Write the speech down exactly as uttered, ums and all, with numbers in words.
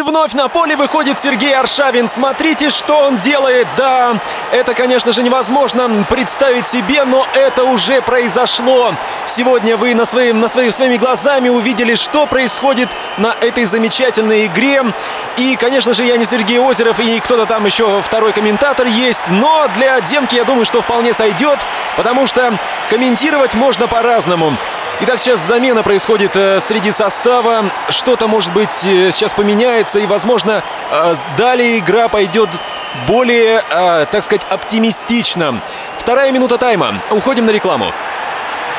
вновь на поле выходит Сергей Аршавин. Смотрите, что он делает. Да, это, конечно же, невозможно представить себе, но это уже произошло. Сегодня вы на свои, на свои, своими глазами увидели, что происходит на этой замечательной игре. И, конечно же, я не Сергей Озеров, и кто-то там еще второй комментатор есть. Но для демки, я думаю, что вполне сойдет, потому что комментировать можно по-разному. Итак, сейчас замена происходит э, среди состава. Что-то, может быть, э, сейчас поменяется. И, возможно, э, далее игра пойдет более, э, так сказать, оптимистично. Вторая минута тайма. Уходим на рекламу.